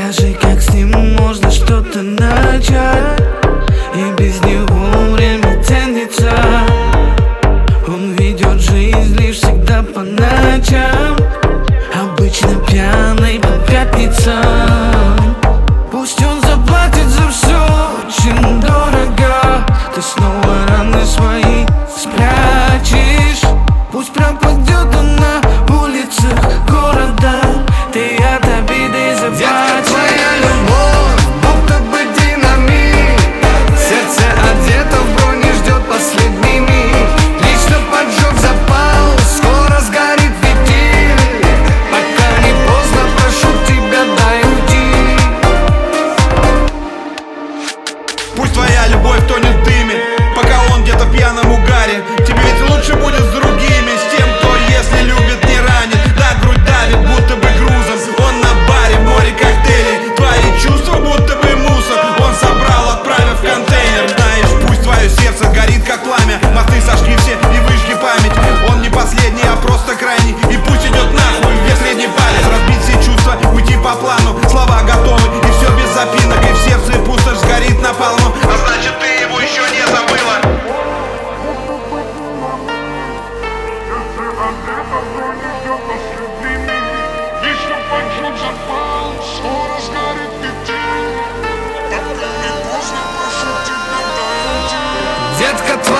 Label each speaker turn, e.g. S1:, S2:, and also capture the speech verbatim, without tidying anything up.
S1: Скажи, как с ним можно что-то начать, и без него время тянется. Он ведет жизнь лишь всегда по ночам, обычно пьяный по пятницам. Пусть он заплатит за все очень дорого, ты снова раны свои спрячешь. Пусть пропадет он на улицах города, ты от обиды заплатишь. Детка, твоя любовь будто бы динамит, сердце одето в броне, ждет последний миг. Лично поджег запал, скоро сгорит фитиль. Пока не поздно, прошу тебя, дай уйти.
S2: Пусть твоя любовь тонет в дыме, пока он где-то в пьяном угаре. Тебе ведь лучше будет с другими, с тем, кто, если любит, не ранит. Да, грудь давит, будто бы грузом, он на баре, в море коктейлей. Твои чувства будто бы мусор, он собрал, отправив в контейнер. Знаешь, пусть твое сердце горит, как пламя, мосты сожги все и выжги память. Он не последний, а просто крайний, и пусть идет нахуй вверх средний палец. Разбить все чувства, уйти по плану, слова готовы, и все без запинок. И в сердце пустошь сгорит напалмом, а значит, ты его еще не забыла.
S1: Детка, твоя